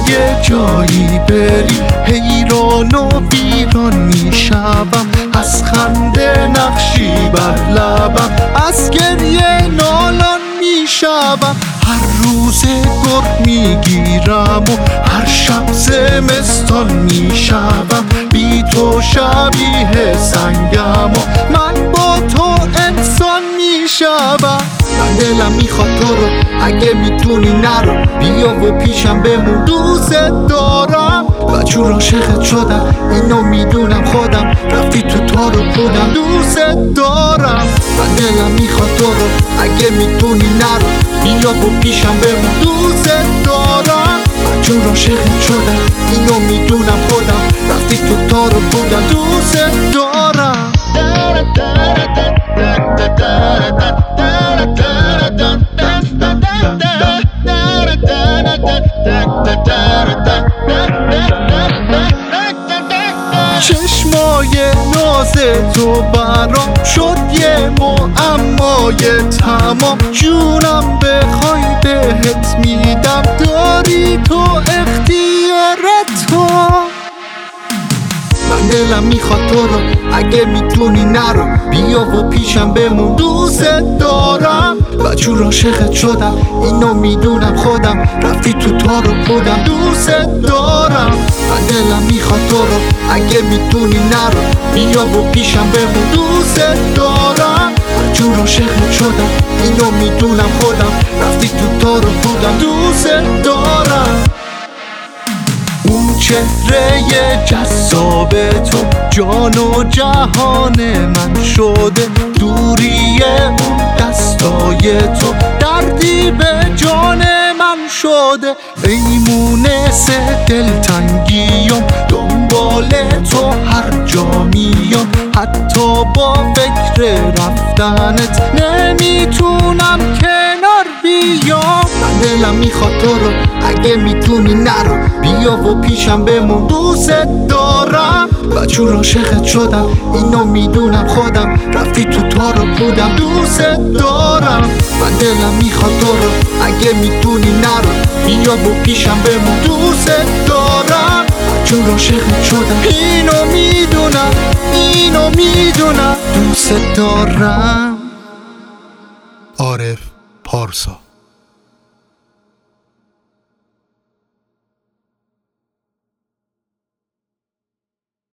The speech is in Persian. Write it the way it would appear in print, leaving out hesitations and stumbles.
اگه جایی بری حیران و ویران میشوم، از خنده نقشی بر لبم، از گریه نالان میشوم. هر روز گرگ میگیرم و هر شب زمستان میشوم، بی تو شبیه سنگم و من با تو انسان میشوم. من دلم میخواد تو رو اگه میتونی نرو، بیا و پیشم بمون، دوست دارم. بچور عاشقت شدم اینو میدونم خودم، رفتی تو تارو بودم دوست دارم. من دلم میخواد تو رو اگه میتونی نرو، بیا و پیشم بمون، دوست دارم. بچور عاشقت شدم اینو میدونم خودم، رفتی تو تارو بودم دوست دارم. چشمای ناز تو برام شد یه معمای تمام، جونم بخوای بهت میدم، داری تو اختیار تو. من دلم میخواد تو رو اگه میتونی نرو، بیا و پیشم بمون، دوست دارم. بچور عاشقت شدم اینو میدونم خودم، رفتی تو تارو بودم دوست دارم. من دلم میخواد تو رو اگه میتونی نرو، بیا و پیشم بمون، دوست دارم. بچور عاشقت شدم اینو میدونم خودم، رفتی تو تارو بودم دوست دارم. اون چهره جذاب تو جان و جهان من شده، دوری اون دستای تو دردی به جان من شده. ایمونس دلتنگیم دنبال تو هر جا میام، حتی با فکر رفتنت نمیتونم کنار بیام. من دلم میخواد تو رو اگه میتونی نرو، بیا و پیشم بمون، دوست دارم. بچور عاشقت شدم اینو میدونم خودم، رفتی تو تارو بودم دوست دارم. من دلم میخواد تو رو اگه میتونی نرو، بیا و پیشم بمون، دوست دارم. بچور عاشقت شدم اینو میدونم دوست دارم. عارف پارسا.